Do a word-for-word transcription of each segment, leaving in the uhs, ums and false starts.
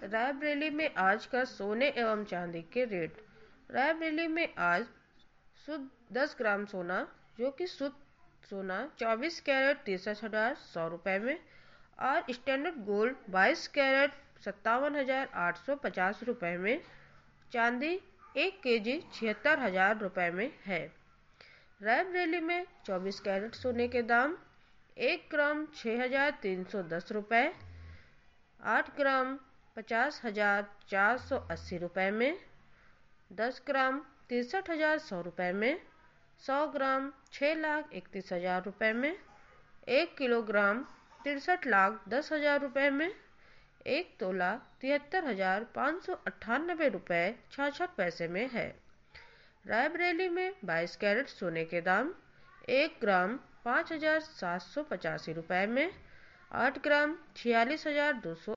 रायबरेली में आज का सोने एवं चांदी के रेट। रायबरेली में आज शुद्ध दस ग्राम सोना जो कि शुद्ध सोना चौबीस कैरेट तिरसठ हजार सौ रुपए में और स्टैंडर्ड गोल्ड बाईस कैरेट सत्तावन हजार आठ सौ पचास रुपए में, चांदी एक के जी छिहत्तर हजार रुपए में है। रायबरेली में चौबीस कैरेट सोने के दाम एक ग्राम छः हजार तीन सौ दस रुपये, आठ ग्राम पचास हजार चार सौ अस्सी रुपये में, दस ग्राम तिरसठ हजार सौ रुपये में, सौ ग्राम छः लाख इकतीस हजार रुपये में, एक किलोग्राम तिरसठ लाख दस हजार रुपये में, एक तोला तिहत्तर हजार पाँच सौ अट्ठानबे रुपये छाछठ पैसे में है। रायबरेली में बाईस कैरेट सोने के दाम एक ग्राम पाँच हजार सात सौ पचासी रुपये में, आठ ग्राम छियालीस हजार दो सौ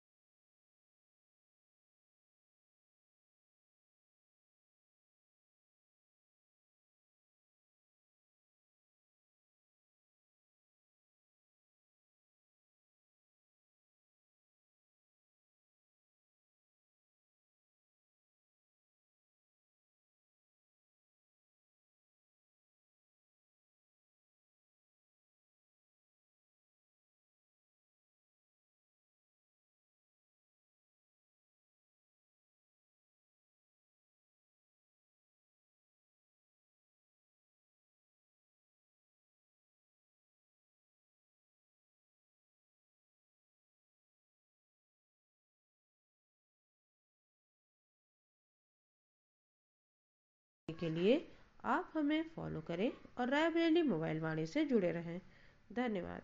के लिए आप हमें फॉलो करें और रायबरेली मोबाइल वाणी से जुड़े रहें। धन्यवाद।